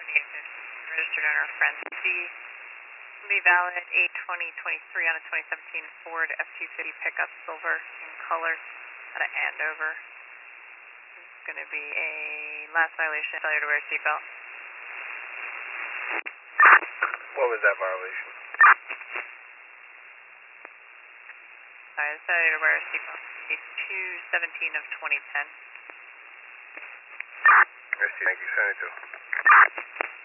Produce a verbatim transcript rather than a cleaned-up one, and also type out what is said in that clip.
registered owner friend C. Be valid eight twenty twenty-three on a twenty seventeen Ford F two fifty pickup, silver in color, out of Andover. It's going to be a last violation, failure to wear seatbelt. What was that violation? Sorry, the failure to wear a seatbelt. two seventeen of twenty ten. I see. Thank you. Send it to.